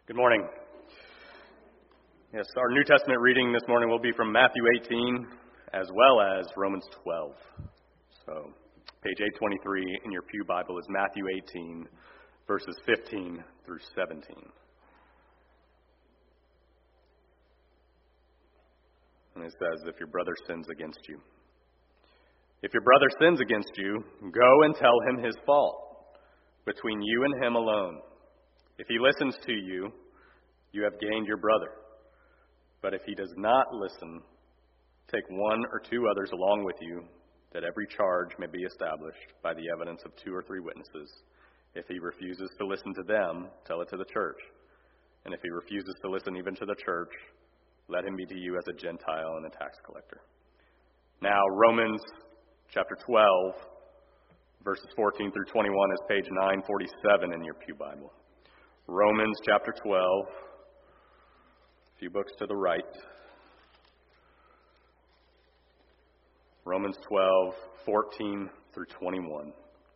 Good morning. Yes, our New Testament reading this morning will be from Matthew 18 as well as Romans 12. So, page 823 in your pew Bible is Matthew 18, verses 15 through 17. And it says, if your brother sins against you. If your brother sins against you, go and tell him his fault, between you and him alone. If he listens to you, you have gained your brother. But if he does not listen, take one or two others along with you, that every charge may be established by the evidence of 2 or 3 witnesses. If he refuses to listen to them, tell it to the church. And if he refuses to listen even to the church, let him be to you as a Gentile and a tax collector. Now, Romans chapter 12, verses 14 through 21 is page 947 in your pew Bible. Romans chapter 12, a few books to the right. Romans 12, 14 through 21.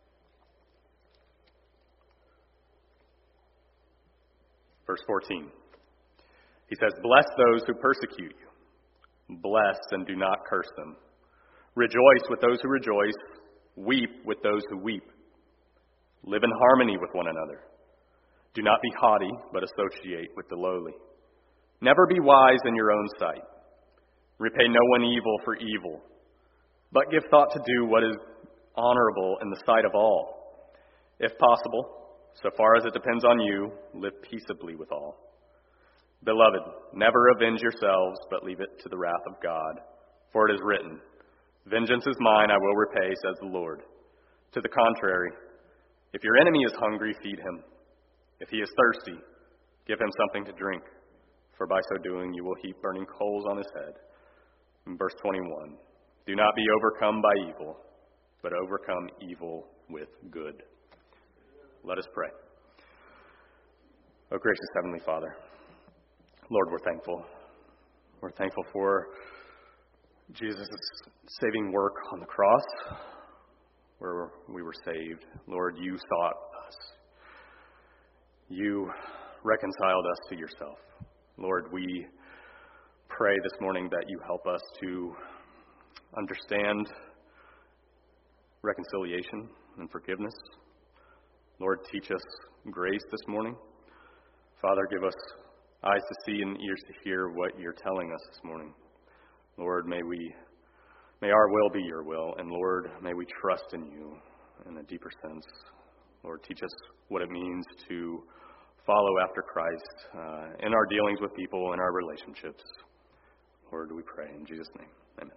Verse 14. He says, bless those who persecute you. Bless and do not curse them. Rejoice with those who rejoice. Weep with those who weep. Live in harmony with one another. Do not be haughty, but associate with the lowly. Never be wise in your own sight. Repay no one evil for evil, but give thought to do what is honorable in the sight of all. If possible, so far as it depends on you, live peaceably with all. Beloved, never avenge yourselves, but leave it to the wrath of God. For it is written, vengeance is mine, I will repay, says the Lord. To the contrary, if your enemy is hungry, feed him. If he is thirsty, give him something to drink, for by so doing you will heap burning coals on his head. In verse 21, do not be overcome by evil, but overcome evil with good. Let us pray. Oh, gracious Heavenly Father, Lord, we're thankful. We're thankful for Jesus' saving work on the cross, where we were saved. Lord, you sought us. You reconciled us to yourself. Lord, we pray this morning that you help us to understand reconciliation and forgiveness. Lord, teach us grace this morning. Father, give us eyes to see and ears to hear what you're telling us this morning. Lord, may our will be your will, and Lord, may we trust in you in a deeper sense. Lord, teach us what it means to follow after Christ in our dealings with people, in our relationships. Lord, we pray in Jesus' name. Amen.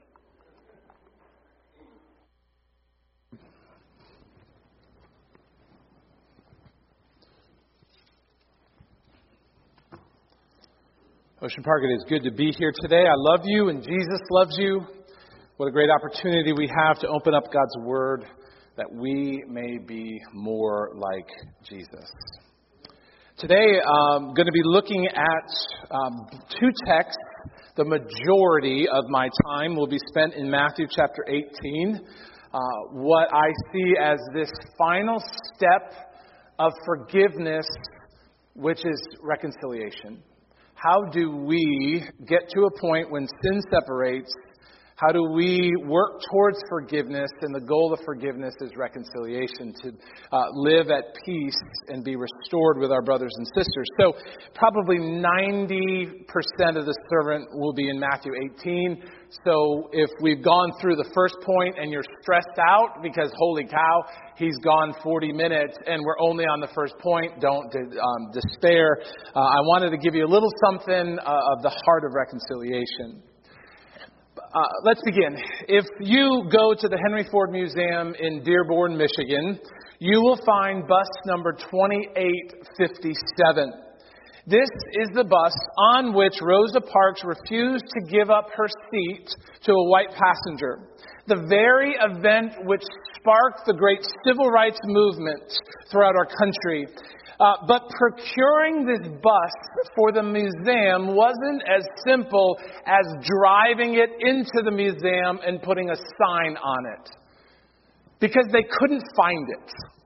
Ocean Park, it is good to be here today. I love you and Jesus loves you. What a great opportunity we have to open up God's Word that we may be more like Jesus. Today, I'm going to be looking at 2 texts. The majority of my time will be spent in Matthew chapter 18. What I see as this final step of forgiveness, which is reconciliation. How do we get to a point when sin separates? How do we work towards forgiveness? And the goal of forgiveness is reconciliation, to live at peace and be restored with our brothers and sisters. So probably 90% of the sermon will be in Matthew 18. So if we've gone through the first point and you're stressed out because, holy cow, he's gone 40 minutes and we're only on the first point, don't despair. I wanted to give you a little something of the heart of reconciliation. Let's begin. If you go to the Henry Ford Museum in Dearborn, Michigan, you will find bus number 2857. This is the bus on which Rosa Parks refused to give up her seat to a white passenger. The very event which sparked the great civil rights movement throughout our country. But procuring this bus for the museum wasn't as simple as driving it into the museum and putting a sign on it, because they couldn't find it.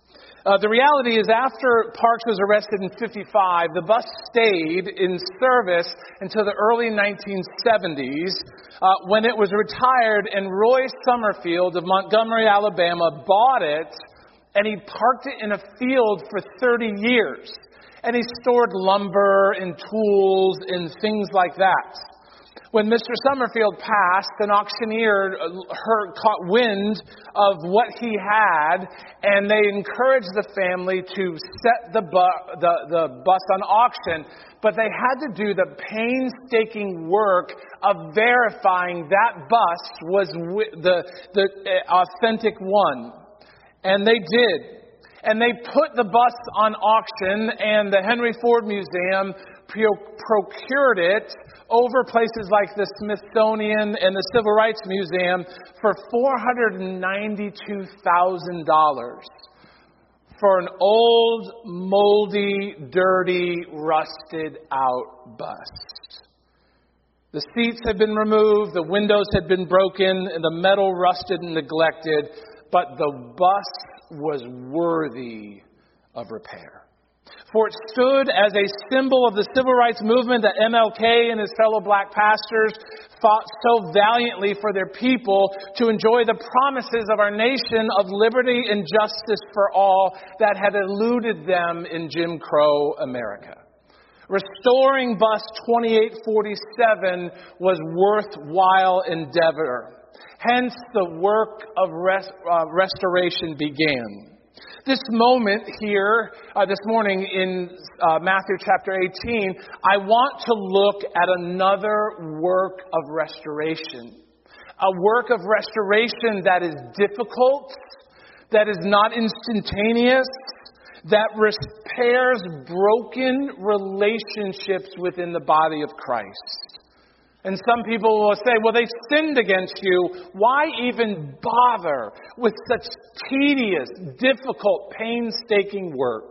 The reality is after Parks was arrested in 55, the bus stayed in service until the early 1970s when it was retired, and Roy Summerfield of Montgomery, Alabama bought it, and he parked it in a field for 30 years. And he stored lumber and tools and things like that. When Mr. Summerfield passed, an auctioneer caught wind of what he had, and they encouraged the family to set the bus on auction. But they had to do the painstaking work of verifying that bus was the authentic one. And they did. And they put the bus on auction, and the Henry Ford Museum procured it over places like the Smithsonian and the Civil Rights Museum for $492,000 for an old, moldy, dirty, rusted out bus. The seats had been removed, the windows had been broken, and the metal rusted and neglected, but the bus was worthy of repair. For it stood as a symbol of the civil rights movement that MLK and his fellow black pastors fought so valiantly for their people to enjoy the promises of our nation of liberty and justice for all that had eluded them in Jim Crow America. Restoring bus 2847 was worthwhile endeavor. Hence, the work of restoration began. This moment here, this morning in Matthew chapter 18, I want to look at another work of restoration. A work of restoration that is difficult, that is not instantaneous, that repairs broken relationships within the body of Christ. And some people will say, well, they sinned against you. Why even bother with such tedious, difficult, painstaking work?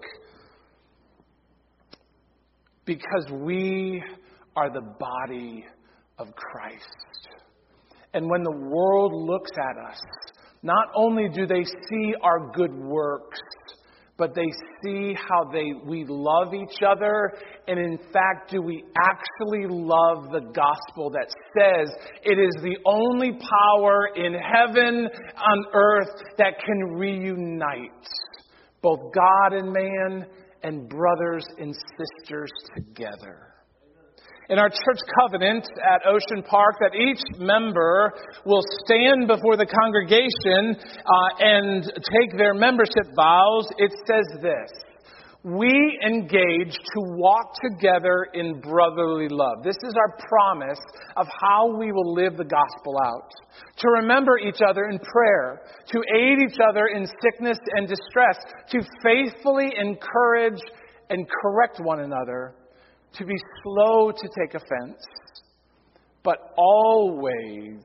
Because we are the body of Christ. And when the world looks at us, not only do they see our good works, but they see how we love each other, and in fact, do we actually love the gospel that says it is the only power in heaven, on earth, that can reunite both God and man and brothers and sisters together. In our church covenant at Ocean Park, that each member will stand before the congregation and take their membership vows, it says this: we engage to walk together in brotherly love. This is our promise of how we will live the gospel out. To remember each other in prayer, to aid each other in sickness and distress, to faithfully encourage and correct one another, to be slow to take offense, but always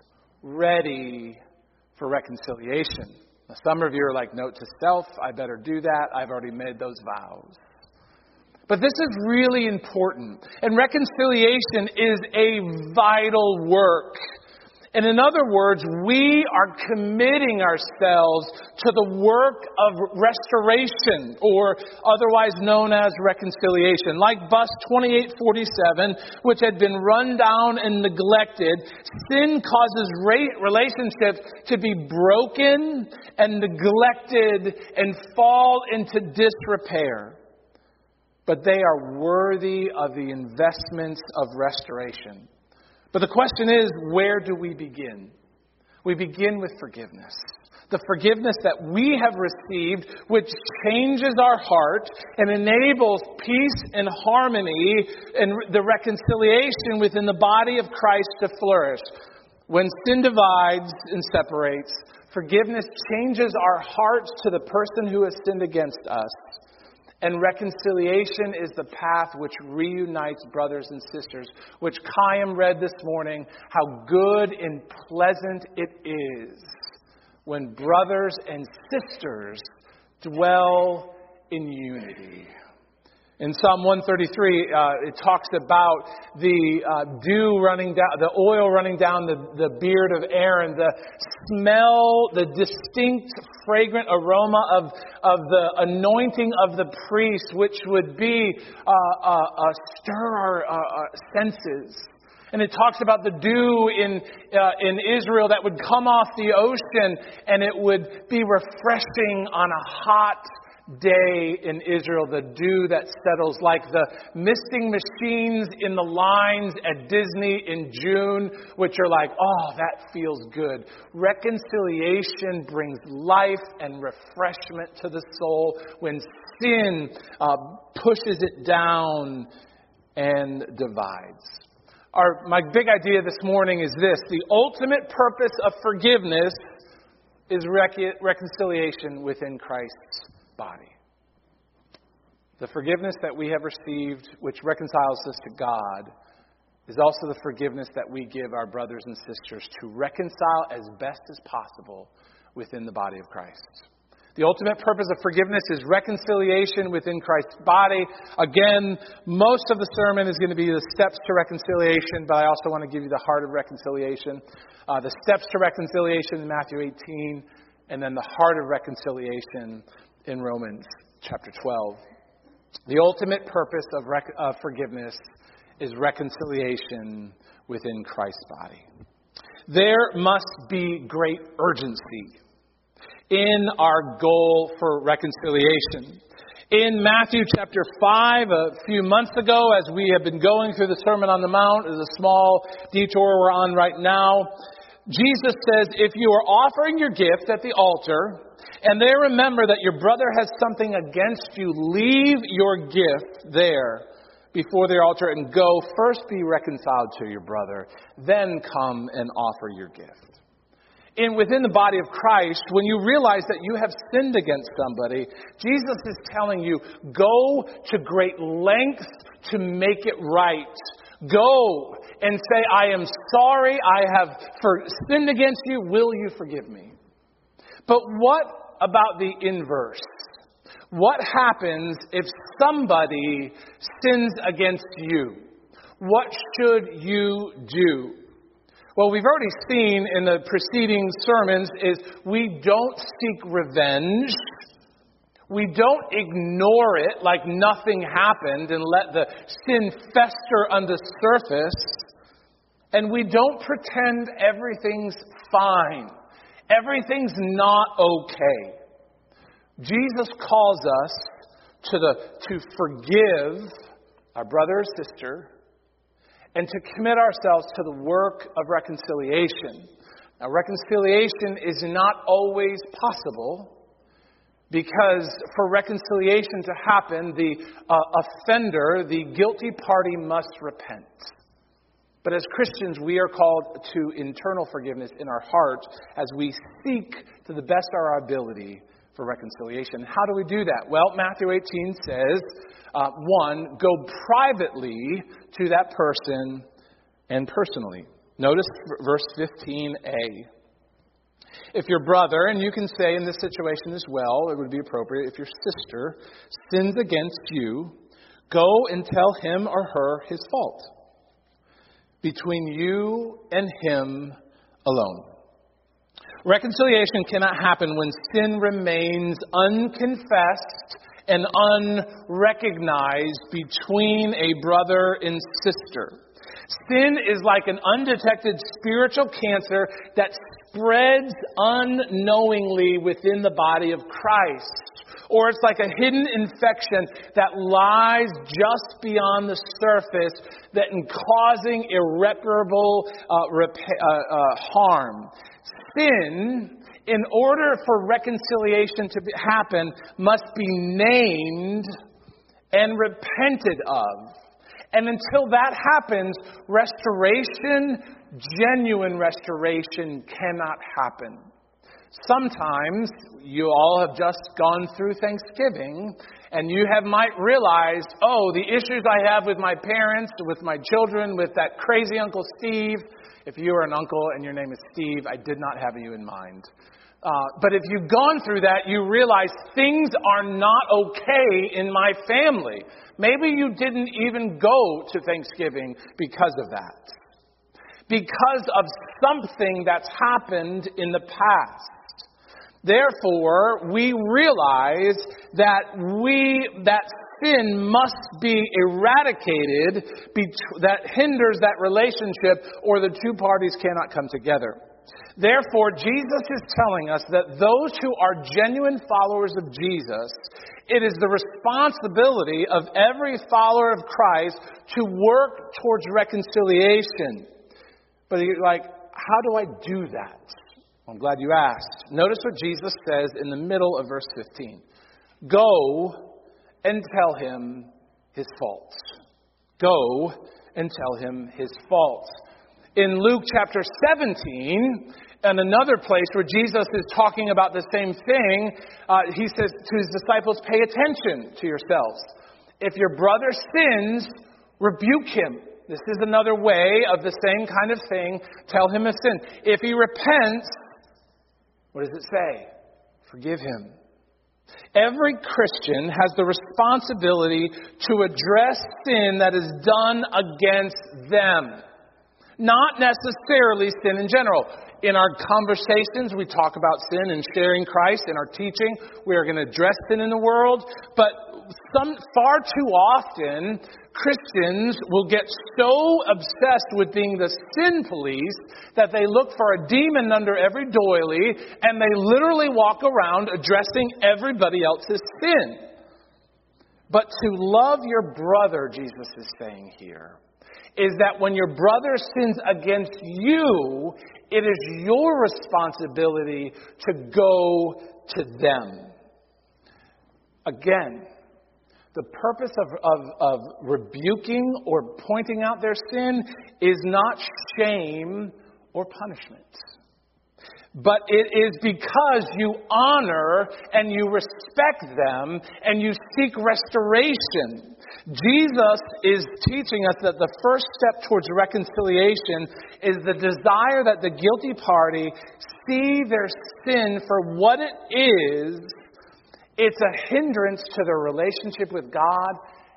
ready for reconciliation. Now, some of you are like, note to self, I better do that. I've already made those vows. But this is really important. And reconciliation is a vital work. And in other words, we are committing ourselves to the work of restoration, or otherwise known as reconciliation. Like bus 2847, which had been run down and neglected, sin causes relationships to be broken and neglected and fall into disrepair. But they are worthy of the investments of restoration. But the question is, where do we begin? We begin with forgiveness. The forgiveness that we have received, which changes our heart and enables peace and harmony and the reconciliation within the body of Christ to flourish. When sin divides and separates, forgiveness changes our hearts to the person who has sinned against us. And reconciliation is the path which reunites brothers and sisters, which Chaim read this morning, how good and pleasant it is when brothers and sisters dwell in unity. In Psalm 133, it talks about the dew running down, the oil running down the beard of Aaron, the smell, the distinct fragrant aroma of the anointing of the priest, which would be stir our senses. And it talks about the dew in Israel that would come off the ocean, and it would be refreshing on a hot day in Israel, the dew that settles like the misting machines in the lines at Disney in June, which are like, oh, that feels good. Reconciliation brings life and refreshment to the soul when sin pushes it down and divides. My big idea this morning is this: the ultimate purpose of forgiveness is reconciliation within Christ's body. The forgiveness that we have received, which reconciles us to God, is also the forgiveness that we give our brothers and sisters to reconcile as best as possible within the body of Christ. The ultimate purpose of forgiveness is reconciliation within Christ's body. Again, most of the sermon is going to be the steps to reconciliation, but I also want to give you the heart of reconciliation. The steps to reconciliation in Matthew 18, and then the heart of reconciliation in Romans chapter 12. The ultimate purpose of forgiveness is reconciliation within Christ's body. There must be great urgency in our goal for reconciliation. In Matthew chapter 5, a few months ago, as we have been going through the Sermon on the Mount, as a small detour we're on right now, Jesus says, if you are offering your gift at the altar, and there remember that your brother has something against you, leave your gift there before the altar and go first be reconciled to your brother, then come and offer your gift. Within the body of Christ, when you realize that you have sinned against somebody, Jesus is telling you, go to great lengths to make it right. Go and say, I am sorry, I have sinned against you, will you forgive me? But what about the inverse? What happens if somebody sins against you? What should you do? Well, we've already seen in the preceding sermons is we don't seek revenge. We don't ignore it like nothing happened and let the sin fester on the surface. And we don't pretend everything's fine. Everything's not okay. Jesus calls us to forgive our brother or sister and to commit ourselves to the work of reconciliation. Now, reconciliation is not always possible because for reconciliation to happen, the offender, the guilty party, must repent. But as Christians, we are called to internal forgiveness in our heart as we seek to the best of our ability for reconciliation. How do we do that? Well, Matthew 18 says, 1, go privately to that person and personally. Notice verse 15a. If your brother, and you can say in this situation as well, it would be appropriate, if your sister sins against you, go and tell him or her his fault between you and him alone. Reconciliation cannot happen when sin remains unconfessed and unrecognized between a brother and sister. Sin is like an undetected spiritual cancer that spreads unknowingly within the body of Christ. Or it's like a hidden infection that lies just beyond the surface that in causing irreparable harm. Sin, in order for reconciliation to happen, must be named and repented of. And until that happens, restoration, genuine restoration, cannot happen. Sometimes you all have just gone through Thanksgiving and you might realize, oh, the issues I have with my parents, with my children, with that crazy Uncle Steve. If you are an uncle and your name is Steve, I did not have you in mind. But if you've gone through that, you realize things are not okay in my family. Maybe you didn't even go to Thanksgiving because of that. Because of something that's happened in the past. Therefore, we realize that sin must be eradicated that hinders that relationship, or the two parties cannot come together. Therefore, Jesus is telling us that those who are genuine followers of Jesus, it is the responsibility of every follower of Christ to work towards reconciliation. But you're like, how do I do that? I'm glad you asked. Notice what Jesus says in the middle of verse 15. Go and tell him his faults. Go and tell him his faults. In Luke chapter 17, and another place where Jesus is talking about the same thing, he says to his disciples, pay attention to yourselves. If your brother sins, rebuke him. This is another way of the same kind of thing. Tell him his sin. If he repents, what does it say? Forgive him. Every Christian has the responsibility to address sin that is done against them. Not necessarily sin in general. In our conversations, we talk about sin and sharing Christ. In our teaching, we are going to address sin in the world. But far too often, Christians will get so obsessed with being the sin police that they look for a demon under every doily, and they literally walk around addressing everybody else's sin. But to love your brother, Jesus is saying here, is that when your brother sins against you, it is your responsibility to go to them. Again, the purpose of rebuking or pointing out their sin is not shame or punishment. But it is because you honor and you respect them and you seek restoration. Jesus is teaching us that the first step towards reconciliation is the desire that the guilty party see their sin for what it is. It's a hindrance to their relationship with God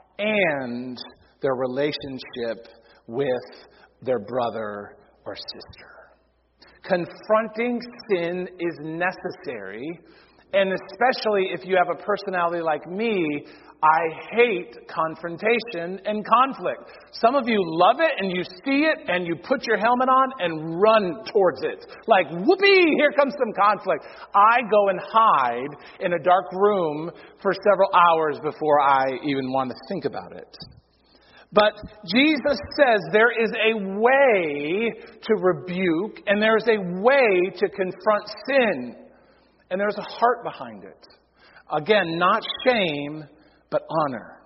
and their relationship with their brother or sister. Confronting sin is necessary, and especially if you have a personality like me, I hate confrontation and conflict. Some of you love it and you see it and you put your helmet on and run towards it. Like, whoopee, here comes some conflict. I go and hide in a dark room for several hours before I even want to think about it. But Jesus says there is a way to rebuke and there is a way to confront sin. And there's a heart behind it. Again, not shame, but honor.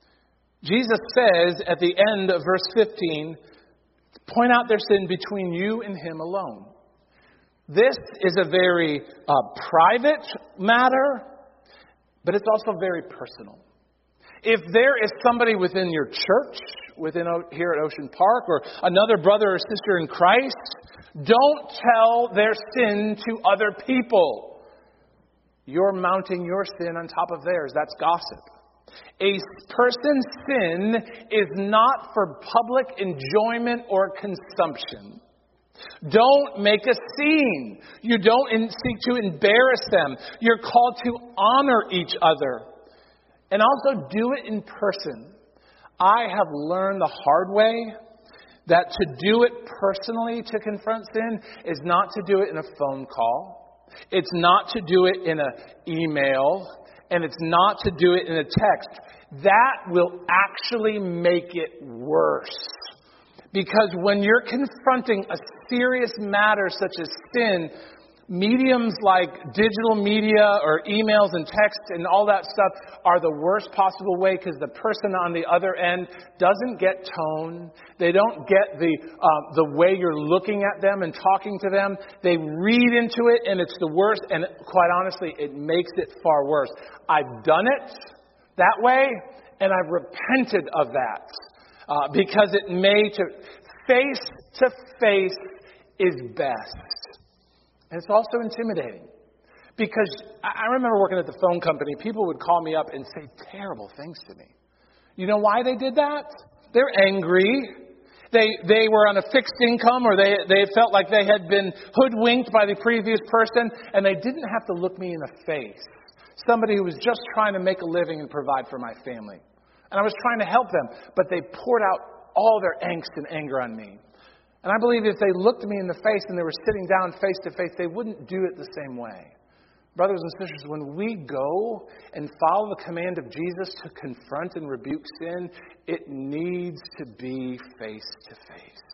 Jesus says at the end of verse 15, point out their sin between you and him alone. This is a very private matter, but it's also very personal. If there is somebody within your church, here at Ocean Park, or another brother or sister in Christ, don't tell their sin to other people. You're mounting your sin on top of theirs. That's gossip. A person's sin is not for public enjoyment or consumption. Don't make a scene. You don't seek to embarrass them. You're called to honor each other. And also do it in person. I have learned the hard way that to do it personally to confront sin is not to do it in a phone call. It's not to do it in an email. And it's not to do it in a text. That will actually make it worse. Because when you're confronting a serious matter such as sin, mediums like digital media or emails and text and all that stuff are the worst possible way, because the person on the other end doesn't get tone. They don't get the way you're looking at them and talking to them. They read into it and it's the worst. And quite honestly, it makes it far worse. I've done it that way and I've repented of that because it face to face is best. And it's also intimidating. Because I remember working at the phone company, people would call me up and say terrible things to me. You know why they did that? They're angry. They were on a fixed income, or they felt like they had been hoodwinked by the previous person, and they didn't have to look me in the face. Somebody who was just trying to make a living and provide for my family. And I was trying to help them, but they poured out all their angst and anger on me. And I believe if they looked me in the face and they were sitting down face to face, they wouldn't do it the same way. Brothers and sisters, when we go and follow the command of Jesus to confront and rebuke sin, it needs to be face to face.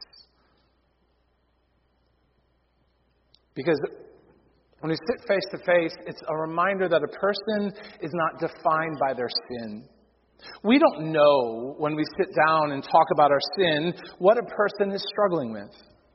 Because when we sit face to face, it's a reminder that a person is not defined by their sin. We don't know when we sit down and talk about our sin what a person is struggling with.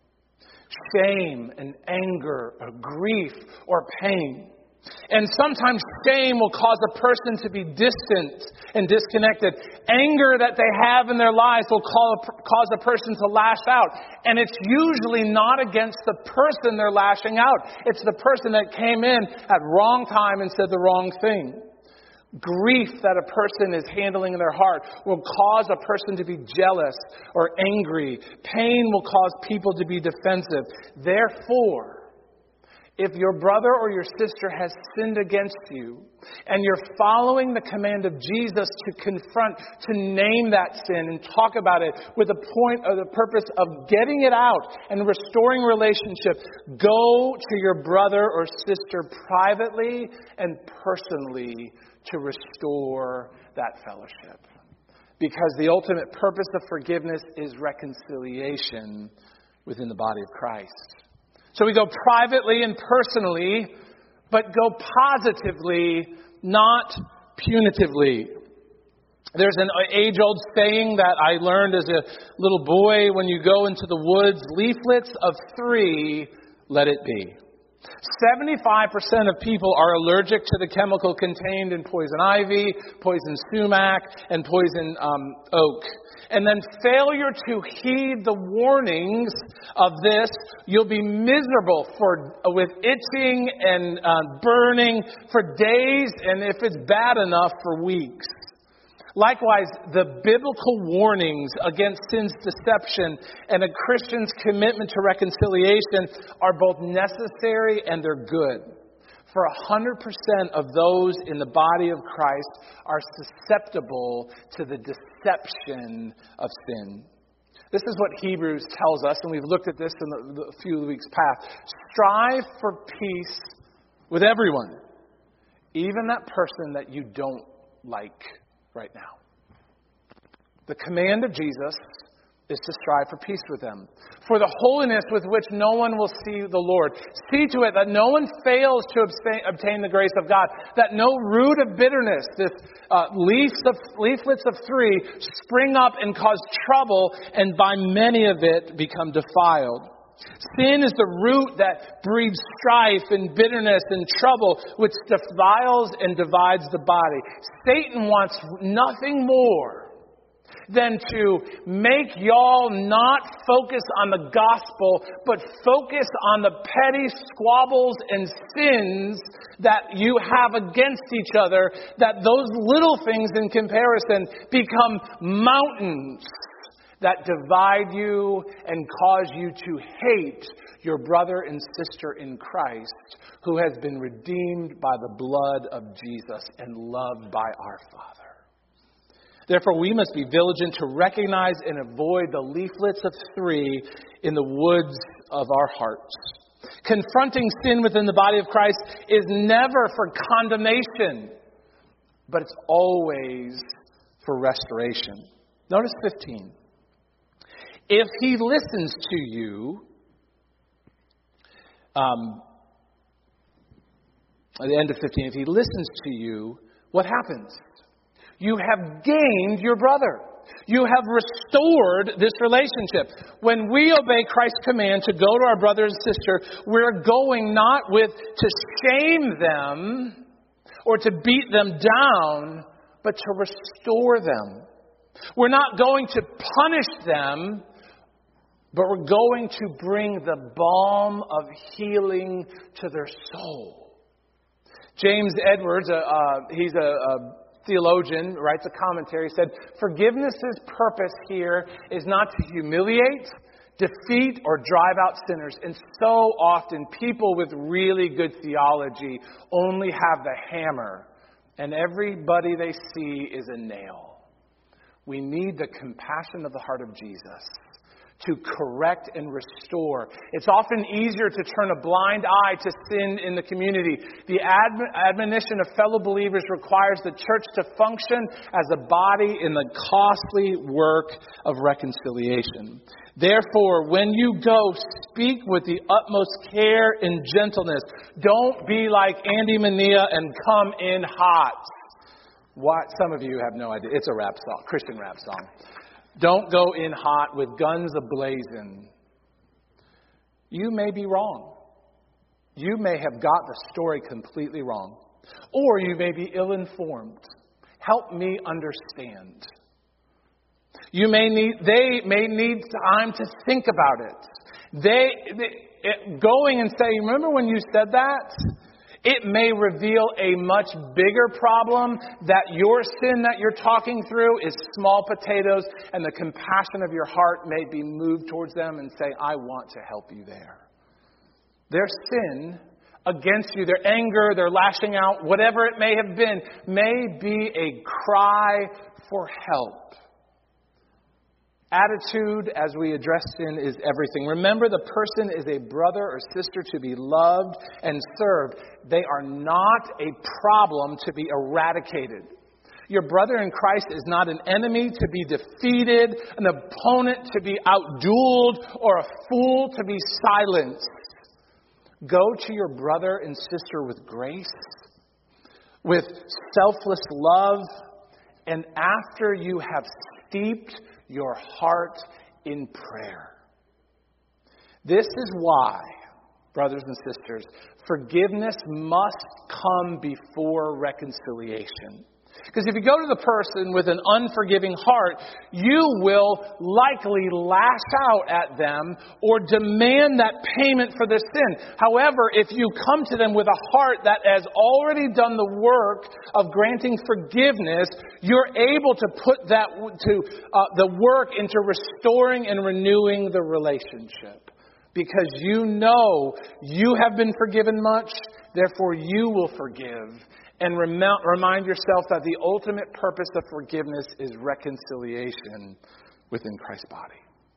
Shame and anger or grief or pain. And sometimes shame will cause a person to be distant and disconnected. Anger that they have in their lives will cause a person to lash out. And it's usually not against the person they're lashing out. It's the person that came in at wrong time and said the wrong thing. Grief that a person is handling in their heart will cause a person to be jealous or angry. Pain will cause people to be defensive. Therefore, if your brother or your sister has sinned against you and you're following the command of Jesus to confront, to name that sin and talk about it with the point or the purpose of getting it out and restoring relationship, go to your brother or sister privately and personally to restore that fellowship. Because the ultimate purpose of forgiveness is reconciliation within the body of Christ. So we go privately and personally, but go positively, not punitively. There's an age-old saying that I learned as a little boy: when you go into the woods, leaflets of 3, let it be. 75% of people are allergic to the chemical contained in poison ivy, poison sumac, and poison oak. And then failure to heed the warnings of this, you'll be miserable with itching and burning for days, and if it's bad enough, for weeks. Likewise, the biblical warnings against sin's deception and a Christian's commitment to reconciliation are both necessary and they're good. For 100% of those in the body of Christ are susceptible to the deception of sin. This is what Hebrews tells us, and we've looked at this in the few weeks past. Strive for peace with everyone, even that person that you don't like right now. The command of Jesus is to strive for peace with them, for the holiness with which no one will see the Lord. See to it that no one fails to obtain the grace of God, that no root of bitterness, this leaflets of 3, spring up and cause trouble, and by many of it become defiled. Sin is the root that breeds strife and bitterness and trouble, which defiles and divides the body. Satan wants nothing more than to make y'all not focus on the gospel, but focus on the petty squabbles and sins that you have against each other, that those little things in comparison become mountains that divide you and cause you to hate your brother and sister in Christ who has been redeemed by the blood of Jesus and loved by our Father. Therefore, we must be vigilant to recognize and avoid the leaflets of 3 in the woods of our hearts. Confronting sin within the body of Christ is never for condemnation, but it's always for restoration. Notice 15. If he listens to you, at the end of 15, if he listens to you, what happens? You have gained your brother. You have restored this relationship. When we obey Christ's command to go to our brother and sister, we're going not to shame them or to beat them down, but to restore them. We're not going to punish them, but we're going to bring the balm of healing to their soul. James Edwards, he's a theologian, writes a commentary, said, forgiveness' purpose here is not to humiliate, defeat, or drive out sinners. And so often people with really good theology only have the hammer, and everybody they see is a nail. We need the compassion of the heart of Jesus to correct and restore. It's often easier to turn a blind eye to sin in the community. The admonition of fellow believers requires the church to function as a body in the costly work of reconciliation. Therefore, when you go, speak with the utmost care and gentleness. Don't be like Andy Mania and come in hot. What? Some of you have no idea. It's a rap song, Christian rap song. Don't go in hot with guns ablazing. You may be wrong. You may have got the story completely wrong. Or you may be ill-informed. Help me understand. They may need time to think about it. Going and saying, remember when you said that? It may reveal a much bigger problem, that your sin that you're talking through is small potatoes, and the compassion of your heart may be moved towards them and say, I want to help you there. Their sin against you, their anger, their lashing out, whatever it may have been, may be a cry for help. Attitude, as we address sin, is everything. Remember, the person is a brother or sister to be loved and served. They are not a problem to be eradicated. Your brother in Christ is not an enemy to be defeated, an opponent to be outdueled, or a fool to be silenced. Go to your brother and sister with grace, with selfless love, and after you have steeped your heart in prayer. This is why, brothers and sisters, forgiveness must come before reconciliation. Because if you go to the person with an unforgiving heart, you will likely lash out at them or demand that payment for their sin. However, if you come to them with a heart that has already done the work of granting forgiveness, you're able to put the work into restoring and renewing the relationship. Because you know you have been forgiven much, therefore you will forgive. And remind yourself that the ultimate purpose of forgiveness is reconciliation within Christ's body.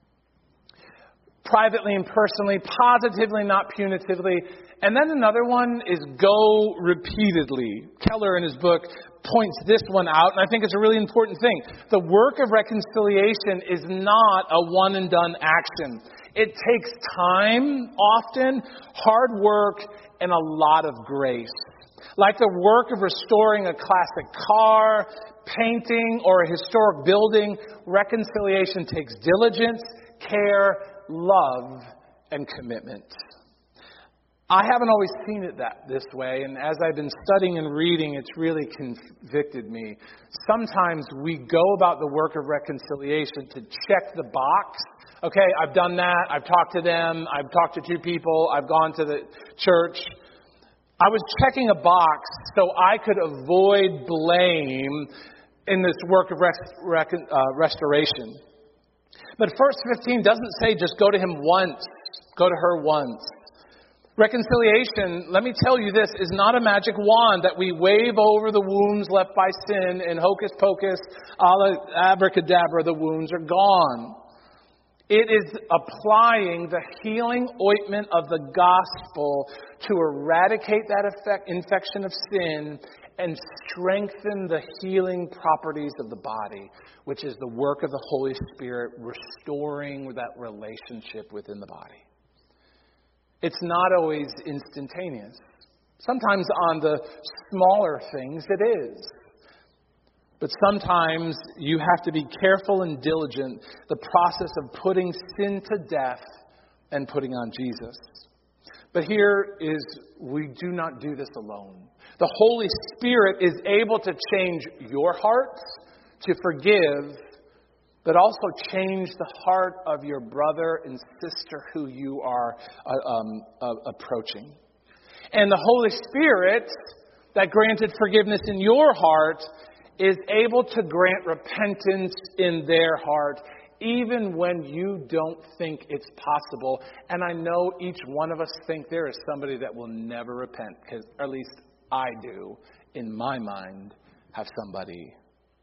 Privately and personally, positively, not punitively. And then another one is go repeatedly. Keller in his book points this one out, and I think it's a really important thing. The work of reconciliation is not a one and done action. It takes time, often, hard work, and a lot of grace. Like the work of restoring a classic car, painting, or a historic building, reconciliation takes diligence, care, love, and commitment. I haven't always seen it this way, and as I've been studying and reading, it's really convicted me. Sometimes we go about the work of reconciliation to check the box. Okay, I've done that, I've talked to them, I've talked to 2 people, I've gone to the church. I was checking a box so I could avoid blame in this work of restoration. But verse 15 doesn't say just go to him once, go to her once. Reconciliation, let me tell you this, is not a magic wand that we wave over the wounds left by sin and hocus pocus, abracadabra, the wounds are gone. It is applying the healing ointment of the gospel to eradicate that infection of sin and strengthen the healing properties of the body, which is the work of the Holy Spirit restoring that relationship within the body. It's not always instantaneous. Sometimes on the smaller things it is. But sometimes you have to be careful and diligent, the process of putting sin to death and putting on Jesus. But here is, we do not do this alone. The Holy Spirit is able to change your heart to forgive, but also change the heart of your brother and sister who you are approaching. And the Holy Spirit that granted forgiveness in your heart is able to grant repentance in their heart, even when you don't think it's possible. And I know each one of us think there is somebody that will never repent, because at least I do, in my mind, have somebody.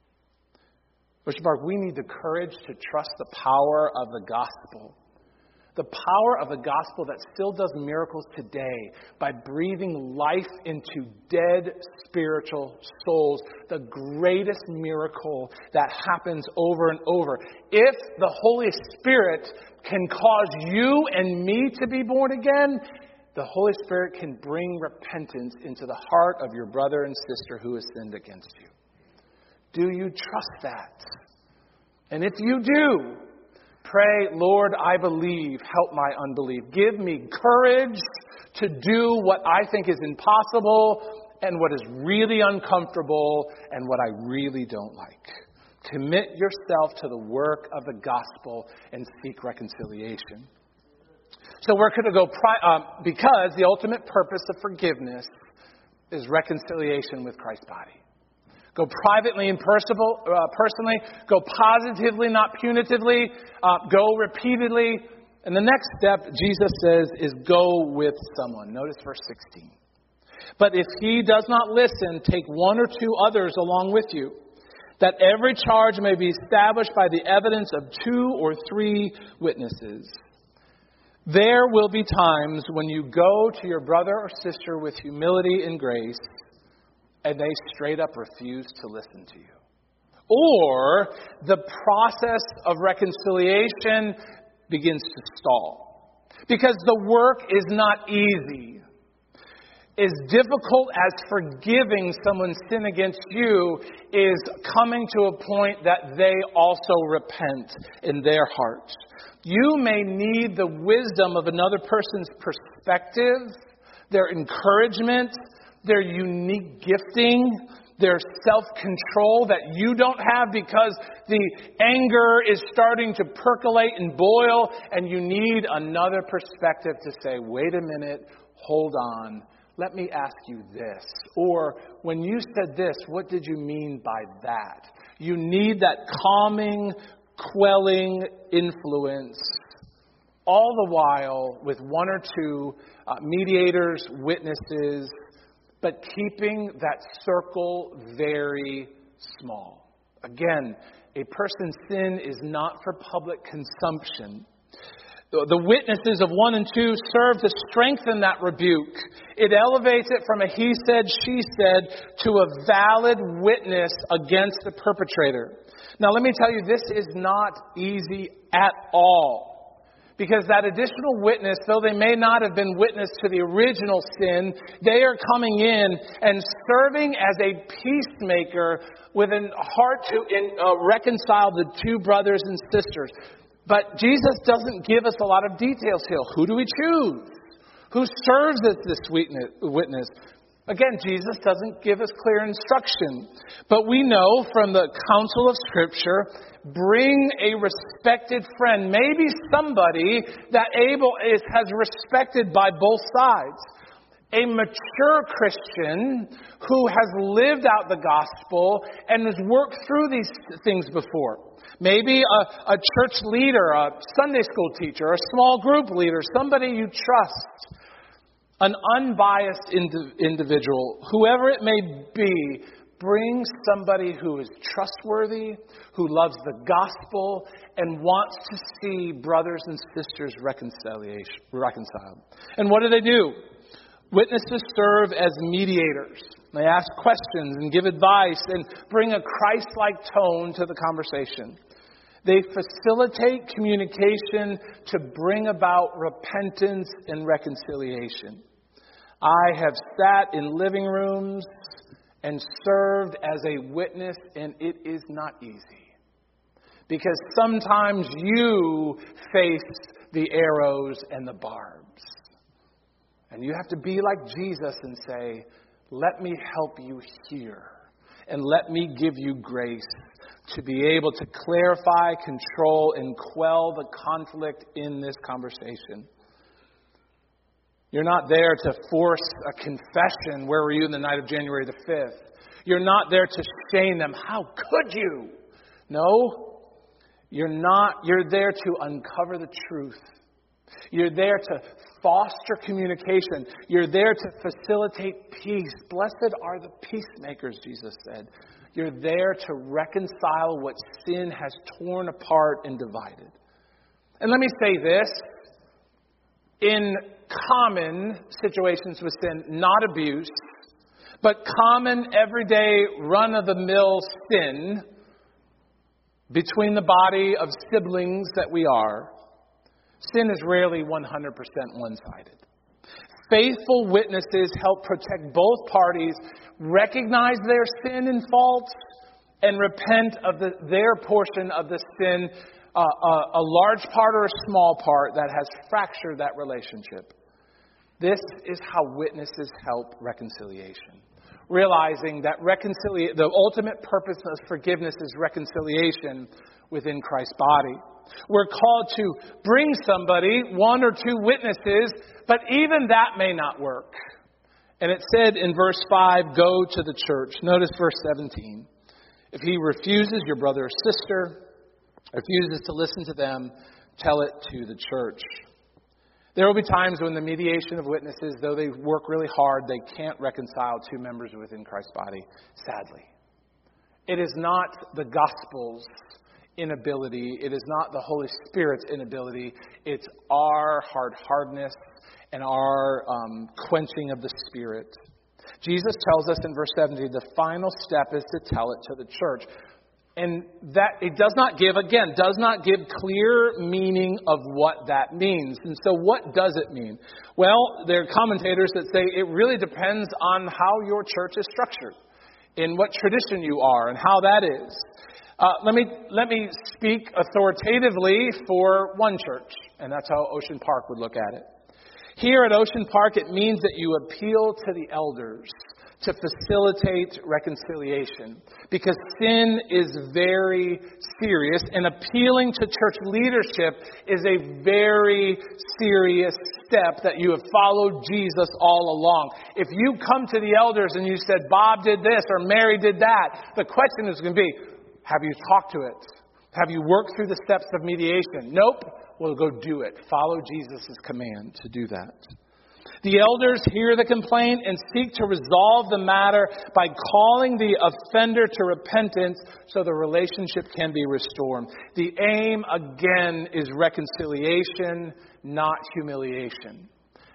Worship Park, we need the courage to trust the power of the gospel. The power of the gospel that still does miracles today by breathing life into dead spiritual souls. The greatest miracle that happens over and over. If the Holy Spirit can cause you and me to be born again, the Holy Spirit can bring repentance into the heart of your brother and sister who has sinned against you. Do you trust that? And if you do, pray, Lord, I believe, help my unbelief. Give me courage to do what I think is impossible and what is really uncomfortable and what I really don't like. Commit yourself to the work of the gospel and seek reconciliation. So where could it go? Because the ultimate purpose of forgiveness is reconciliation with Christ's body. Go privately and personally. Go positively, not punitively. Go repeatedly. And the next step, Jesus says, is go with someone. Notice verse 16. But if he does not listen, take one or two others along with you, that every charge may be established by the evidence of 2 or 3 witnesses. There will be times when you go to your brother or sister with humility and grace, and they straight up refuse to listen to you. Or the process of reconciliation begins to stall. Because the work is not easy. As difficult as forgiving someone's sin against you is coming to a point that they also repent in their hearts. You may need the wisdom of another person's perspective, their encouragement, their unique gifting, their self-control that you don't have because the anger is starting to percolate and boil, and you need another perspective to say, wait a minute, hold on, let me ask you this. Or, when you said this, what did you mean by that? You need that calming, quelling influence, all the while with 1 or 2 mediators, witnesses, but keeping that circle very small. Again, a person's sin is not for public consumption. The witnesses of 1 and 2 serve to strengthen that rebuke. It elevates it from a he said, she said to a valid witness against the perpetrator. Now let me tell you, this is not easy at all. Because that additional witness, though they may not have been witness to the original sin, they are coming in and serving as a peacemaker with a heart to reconcile the 2 brothers and sisters. But Jesus doesn't give us a lot of details here. Who do we choose? Who serves as this witness? Again, Jesus doesn't give us clear instruction. But we know from the counsel of Scripture, bring a respected friend. Maybe somebody that has respected by both sides. A mature Christian who has lived out the gospel and has worked through these things before. Maybe a church leader, a Sunday school teacher, a small group leader, somebody you trust. An unbiased individual, whoever it may be, bring somebody who is trustworthy, who loves the gospel, and wants to see brothers and sisters reconciled. And what do? Witnesses serve as mediators. They ask questions and give advice and bring a Christ-like tone to the conversation. They facilitate communication to bring about repentance and reconciliation. I have sat in living rooms and served as a witness, and it is not easy. Because sometimes you face the arrows and the barbs. And you have to be like Jesus and say, let me help you here. And let me give you grace to be able to clarify, control, and quell the conflict in this conversation. You're not there to force a confession. Where were you in the night of January the 5th? You're not there to shame them. How could you? No, you're not. You're there to uncover the truth. You're there to foster communication. You're there to facilitate peace. Blessed are the peacemakers, Jesus said. You're there to reconcile what sin has torn apart and divided. And let me say this. In common situations with sin, not abuse, but common, everyday, run-of-the-mill sin between the body of siblings that we are, sin is rarely 100% one-sided. Faithful witnesses help protect both parties, recognize their sin and faults, and repent of their portion of the sin, a large part or a small part that has fractured that relationship. This is how witnesses help reconciliation. Realizing that the ultimate purpose of forgiveness is reconciliation within Christ's body. We're called to bring somebody, one or two witnesses, but even that may not work. And it said in verse 5, go to the church. Notice verse 17. If he refuses, your brother or sister refuses to listen to them, tell it to the church. There will be times when the mediation of witnesses, though they work really hard, they can't reconcile two members within Christ's body, sadly. It is not the gospel's inability. It is not the Holy Spirit's inability. It's our hard-hardness and our quenching of the Spirit. Jesus tells us in verse 70, the final step is to tell it to the church. And that it does not give clear meaning of what that means. And so what does it mean? Well, there are commentators that say it really depends on how your church is structured, in what tradition you are, and how that is. Let me speak authoritatively for one church, and that's how Ocean Park would look at it. Here at Ocean Park, it means that you appeal to the elders to facilitate reconciliation, because sin is very serious, and appealing to church leadership is a very serious step that you have followed Jesus all along. If you come to the elders and you said, Bob did this or Mary did that, the question is going to be, have you talked to it? Have you worked through the steps of mediation? Nope. Well, go do it. Follow Jesus' command to do that. The elders hear the complaint and seek to resolve the matter by calling the offender to repentance so the relationship can be restored. The aim, again, is reconciliation, not humiliation.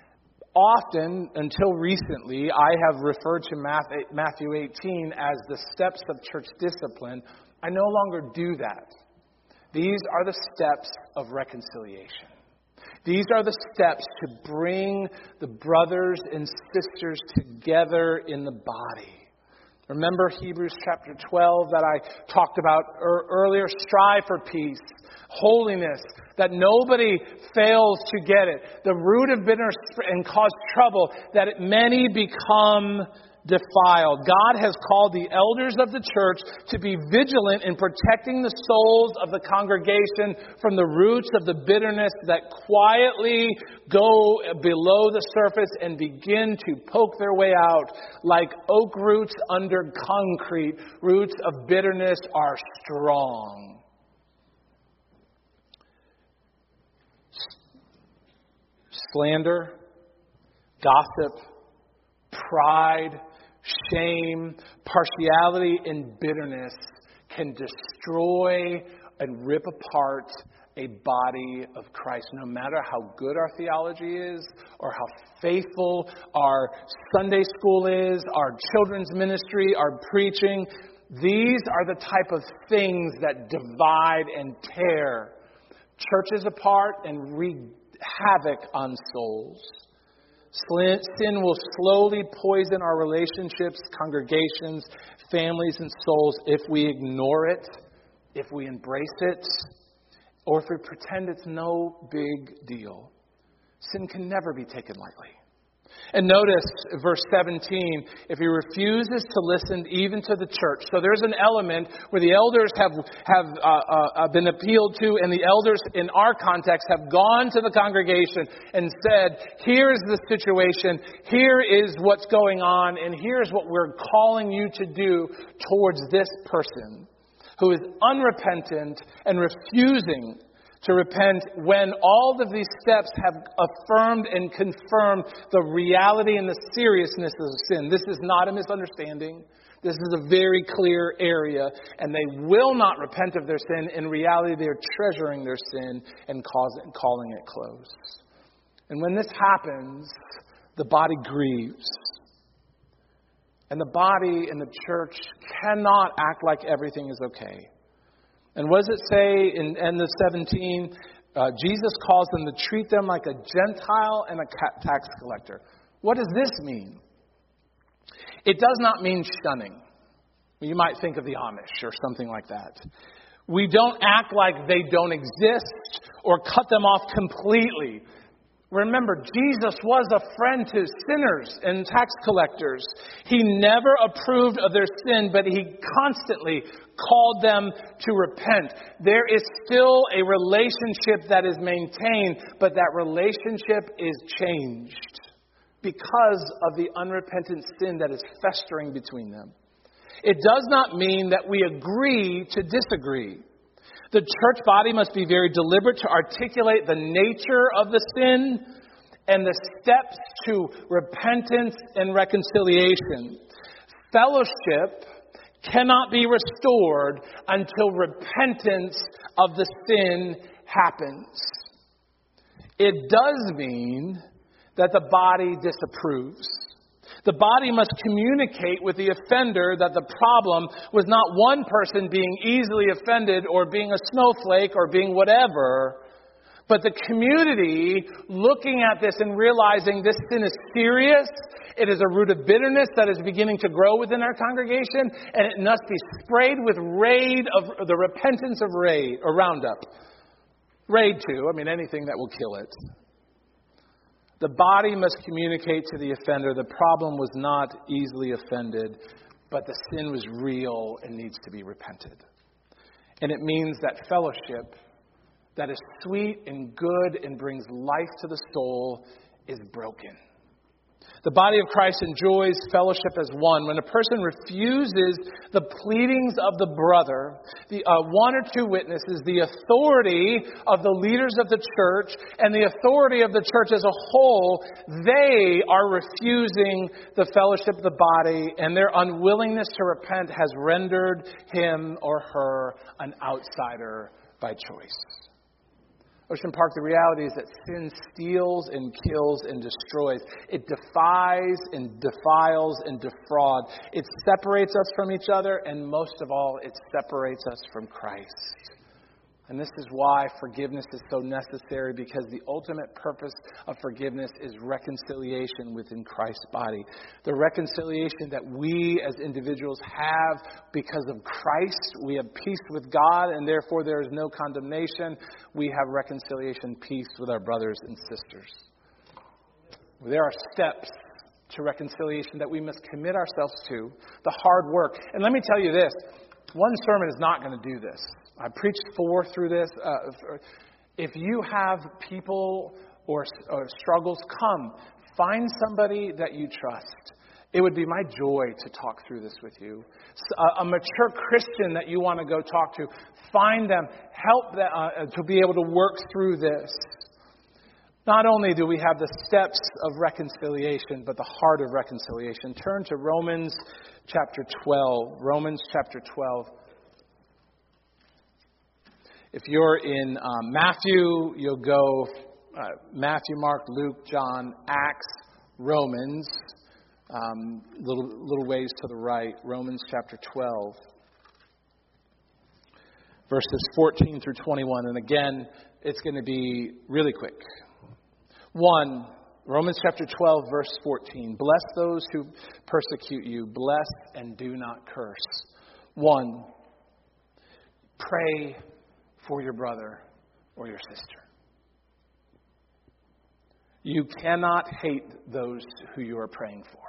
Often, until recently, I have referred to Matthew 18 as the steps of church discipline. I no longer do that. These are the steps of reconciliation. These are the steps to bring the brothers and sisters together in the body. Remember Hebrews chapter 12 that I talked about earlier? Strive for peace, holiness, that nobody fails to get it. The root of bitterness and cause trouble, that many become defiled. God has called the elders of the church to be vigilant in protecting the souls of the congregation from the roots of the bitterness that quietly go below the surface and begin to poke their way out. Like oak roots under concrete, roots of bitterness are strong. Slander, gossip, pride, shame, partiality, and bitterness can destroy and rip apart a body of Christ. No matter how good our theology is, or how faithful our Sunday school is, our children's ministry, our preaching, these are the type of things that divide and tear churches apart and wreak havoc on souls. Sin will slowly poison our relationships, congregations, families, and souls if we ignore it, if we embrace it, or if we pretend it's no big deal. Sin can never be taken lightly. And notice verse 17, if he refuses to listen even to the church. So there's an element where the elders have been appealed to, and the elders in our context have gone to the congregation and said, here's the situation, here is what's going on, and here's what we're calling you to do towards this person who is unrepentant and refusing to repent when all of these steps have affirmed and confirmed the reality and the seriousness of sin. This is not a misunderstanding. This is a very clear area, and they will not repent of their sin. In reality, they are treasuring their sin and calling it close. And when this happens, the body grieves. And the body and the church cannot act like everything is okay. And what does it say in end of 17? Jesus calls them to treat them like a Gentile and a tax collector. What does this mean? It does not mean shunning. You might think of the Amish or something like that. We don't act like they don't exist or cut them off completely. Remember, Jesus was a friend to sinners and tax collectors. He never approved of their sin, but he constantly called them to repent. There is still a relationship that is maintained, but that relationship is changed because of the unrepentant sin that is festering between them. It does not mean that we agree to disagree. The church body must be very deliberate to articulate the nature of the sin and the steps to repentance and reconciliation. Fellowship cannot be restored until repentance of the sin happens. It does mean that the body disapproves. The body must communicate with the offender that the problem was not one person being easily offended or being a snowflake or being whatever, but the community looking at this and realizing this sin is serious. It is a root of bitterness that is beginning to grow within our congregation, and it must be sprayed with raid of the repentance of raid or Roundup. Raid too, anything that will kill it. The body must communicate to the offender the problem was not easily offended, but the sin was real and needs to be repented. And it means that fellowship that is sweet and good and brings life to the soul is broken. The body of Christ enjoys fellowship as one. When a person refuses the pleadings of the brother, the one or two witnesses, the authority of the leaders of the church, and the authority of the church as a whole, they are refusing the fellowship of the body, and their unwillingness to repent has rendered him or her an outsider by choice. Ocean Park, the reality is that sin steals and kills and destroys. It defies and defiles and defrauds. It separates us from each other, and most of all, it separates us from Christ. And this is why forgiveness is so necessary, because the ultimate purpose of forgiveness is reconciliation within Christ's body. The reconciliation that we as individuals have because of Christ. We have peace with God, and therefore there is no condemnation. We have reconciliation, peace with our brothers and sisters. There are steps to reconciliation that we must commit ourselves to, the hard work. And let me tell you this, one sermon is not going to do this. I preached 4 through this. If you have people or struggles, come. Find somebody that you trust. It would be my joy to talk through this with you. A mature Christian that you want to go talk to, find them. Help them to be able to work through this. Not only do we have the steps of reconciliation, but the heart of reconciliation. Turn to Romans chapter 12. Romans chapter 12. If you're in Matthew, you'll go Matthew, Mark, Luke, John, Acts, Romans, little ways to the right, Romans chapter 12, verses 14 through 21. And again, it's going to be really quick. 1, Romans chapter 12, verse 14. Bless those who persecute you. Bless and do not curse. 1, pray for your brother or your sister. You cannot hate those who you are praying for.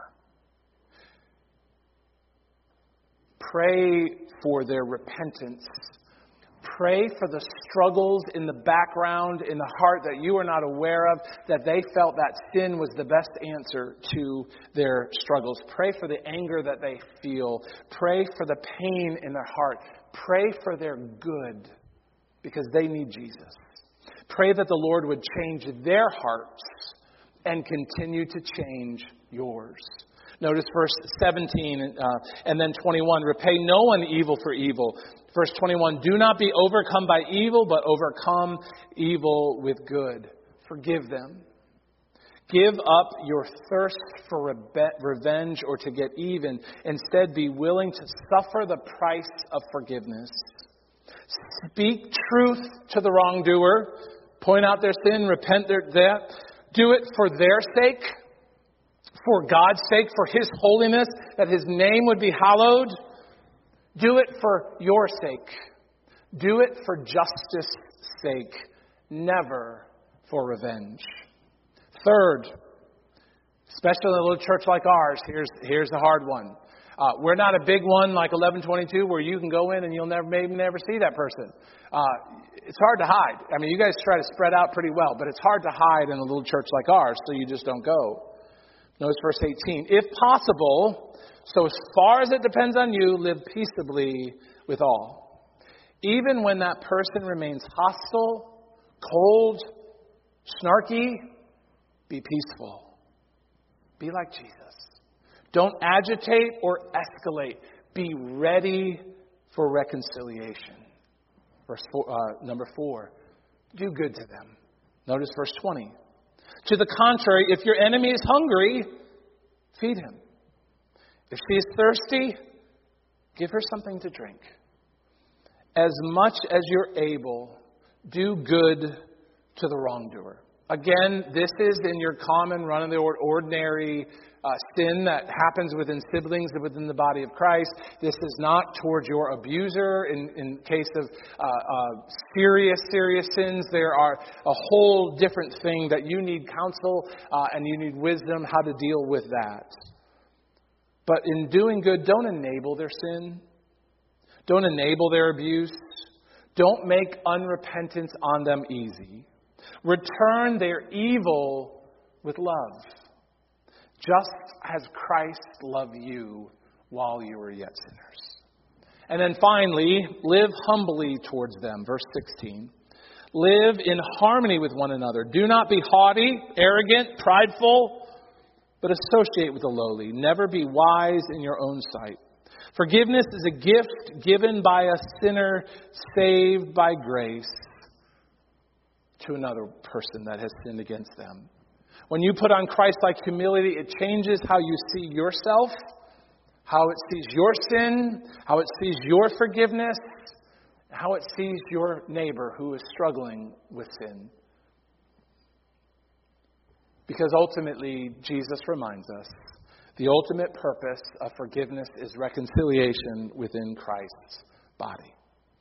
Pray for their repentance. Pray for the struggles in the background, in the heart that you are not aware of, that they felt that sin was the best answer to their struggles. Pray for the anger that they feel. Pray for the pain in their heart. Pray for their good, because they need Jesus. Pray that the Lord would change their hearts and continue to change yours. Notice verse 17 and then 21. Repay no one evil for evil. Verse 21. Do not be overcome by evil, but overcome evil with good. Forgive them. Give up your thirst for revenge or to get even. Instead, be willing to suffer the price of forgiveness. Speak truth to the wrongdoer. Point out their sin. Repent their debt. Do it for their sake. For God's sake, for His holiness, that His name would be hallowed. Do it for your sake. Do it for justice' sake, never for revenge. Third, especially in a little church like ours, here's a hard one. We're not a big one like 1122 where you can go in and you'll maybe never see that person. It's hard to hide. I mean, you guys try to spread out pretty well, but it's hard to hide in a little church like ours, so you just don't go. Notice verse 18. If possible, so as far as it depends on you, live peaceably with all. Even when that person remains hostile, cold, snarky, be peaceful. Be like Jesus. Don't agitate or escalate. Be ready for reconciliation. Number 4. Do good to them. Notice verse 20. To the contrary, if your enemy is hungry, feed him. If she is thirsty, give her something to drink. As much as you're able, do good to the wrongdoer. Again, this is in your common run-of-the-ordinary sin that happens within siblings and within the body of Christ. This is not towards your abuser. In case of serious sins, there are a whole different thing that you need counsel and you need wisdom how to deal with that. But in doing good, don't enable their sin. Don't enable their abuse. Don't make unrepentance on them easy. Return their evil with love, just as Christ loved you while you were yet sinners. And then finally, live humbly towards them. Verse 16. Live in harmony with one another. Do not be haughty, arrogant, prideful, but associate with the lowly. Never be wise in your own sight. Forgiveness is a gift given by a sinner saved by grace to another person that has sinned against them. When you put on Christ-like humility, it changes how you see yourself, how it sees your sin, how it sees your forgiveness, how it sees your neighbor who is struggling with sin. Because ultimately, Jesus reminds us, the ultimate purpose of forgiveness is reconciliation within Christ's body.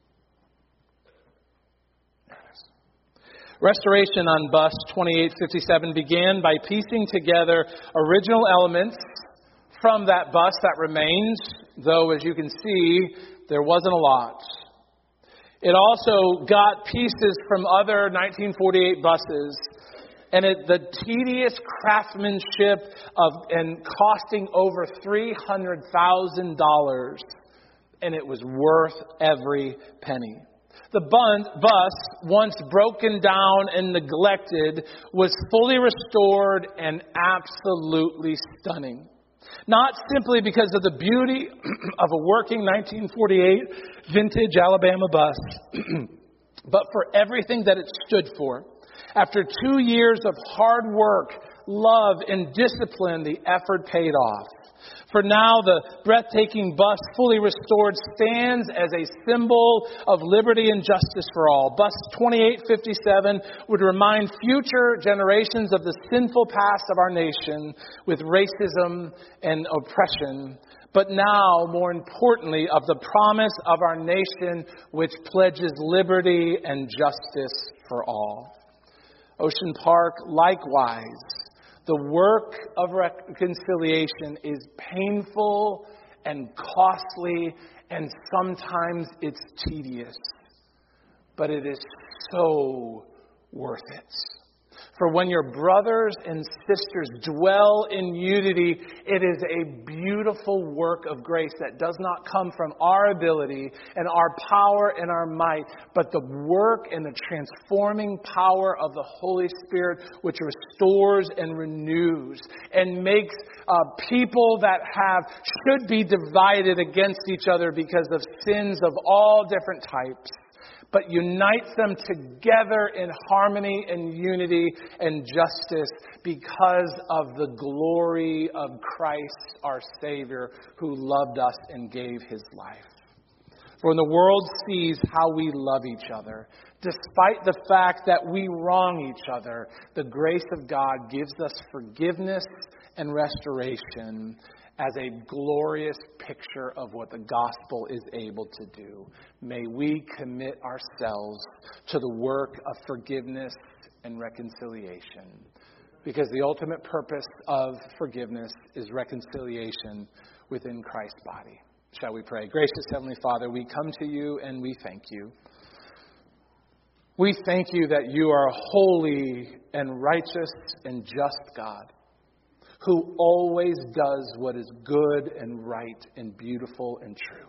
Restoration on bus 2857 began by piecing together original elements from that bus that remains, though as you can see, there wasn't a lot. It also got pieces from other 1948 buses, and the tedious craftsmanship and costing over $300,000, and it was worth every penny. The bus, once broken down and neglected, was fully restored and absolutely stunning. Not simply because of the beauty of a working 1948 vintage Alabama bus, but for everything that it stood for. After 2 years of hard work, love, and discipline, the effort paid off. For now, the breathtaking bus, fully restored, stands as a symbol of liberty and justice for all. Bus 2857 would remind future generations of the sinful past of our nation with racism and oppression, but now, more importantly, of the promise of our nation which pledges liberty and justice for all. Ocean Park, likewise, the work of reconciliation is painful and costly, and sometimes it's tedious. But it is so worth it. For when your brothers and sisters dwell in unity, it is a beautiful work of grace that does not come from our ability and our power and our might, but the work and the transforming power of the Holy Spirit, which restores and renews and makes people that should be divided against each other because of sins of all different types, but unites them together in harmony and unity and justice because of the glory of Christ our Savior, who loved us and gave His life. For when the world sees how we love each other, despite the fact that we wrong each other, the grace of God gives us forgiveness and restoration as a glorious picture of what the gospel is able to do. May we commit ourselves to the work of forgiveness and reconciliation, because the ultimate purpose of forgiveness is reconciliation within Christ's body. Shall we pray? Gracious Heavenly Father, we come to you and we thank you. We thank you that you are a holy and righteous and just God, who always does what is good and right and beautiful and true.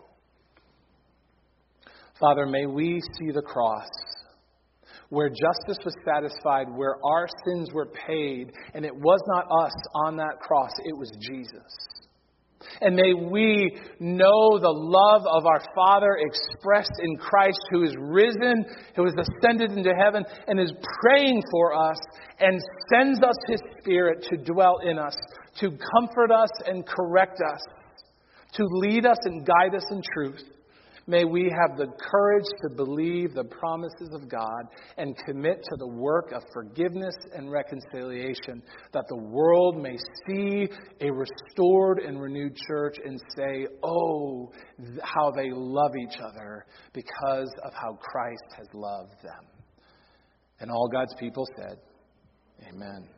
Father, may we see the cross, where justice was satisfied, where our sins were paid, and it was not us on that cross, it was Jesus. And may we know the love of our Father expressed in Christ, who is risen, who has ascended into heaven, and is praying for us and sends us His Spirit to dwell in us, to comfort us and correct us, to lead us and guide us in truth. May we have the courage to believe the promises of God and commit to the work of forgiveness and reconciliation, that the world may see a restored and renewed church and say, oh, how they love each other because of how Christ has loved them. And all God's people said, amen.